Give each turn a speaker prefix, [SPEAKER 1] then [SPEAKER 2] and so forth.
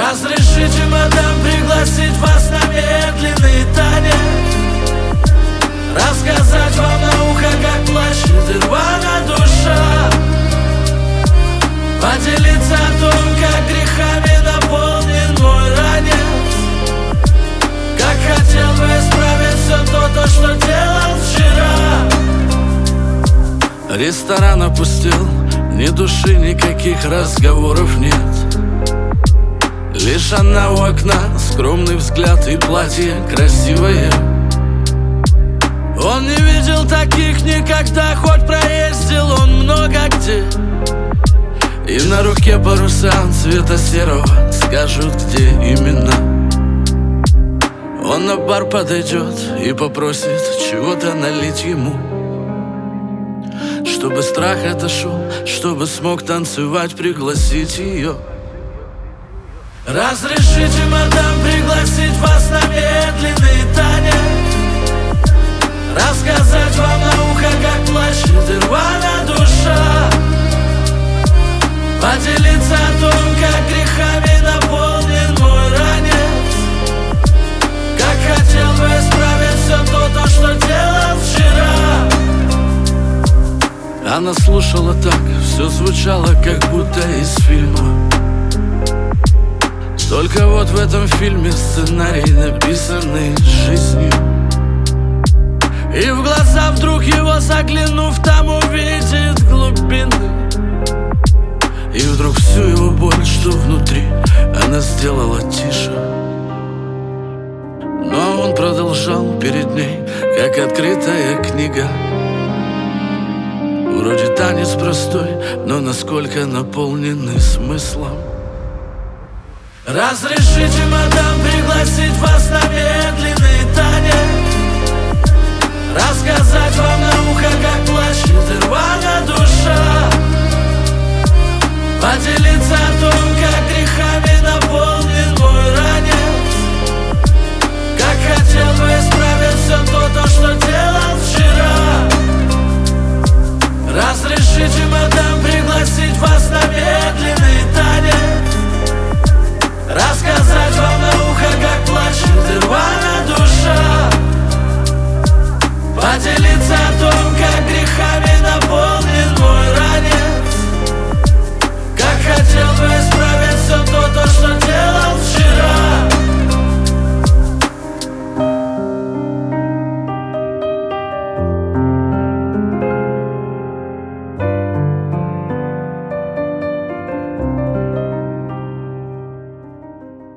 [SPEAKER 1] Разрешите, мадам, пригласить вас на медленный танец, рассказать вам на ухо, как плачет и рвана душа, поделиться о том, как грехами наполнен мой ранец, как хотел бы исправить все то, что делал вчера. Ресторан опустел, ни души, никаких разговоров нет. Лишь она у окна, скромный взгляд и платье красивое. Он не видел таких никогда, хоть проездил он много где. И на руке паруса цвета серого скажут, где именно. Он на бар подойдет и попросит чего-то налить ему, чтобы страх отошел, чтобы смог танцевать, пригласить ее. Разрешите, мадам, пригласить вас на медленный танец, рассказать вам на ухо, как плачет и рвана душа, поделиться о том, как грехами наполнен мой ранец, как хотел бы исправить все то, что делал вчера. Она слушала так, все звучало, как будто из фильма. Только вот в этом фильме сценарий, написанный жизнью. И в глаза вдруг его заглянув, там увидит глубины. И вдруг всю его боль, что внутри, она сделала тише. Но он продолжал перед ней, как открытая книга. Вроде танец простой, но насколько наполненный смыслом. Разрешите, мадам, пригласить вас на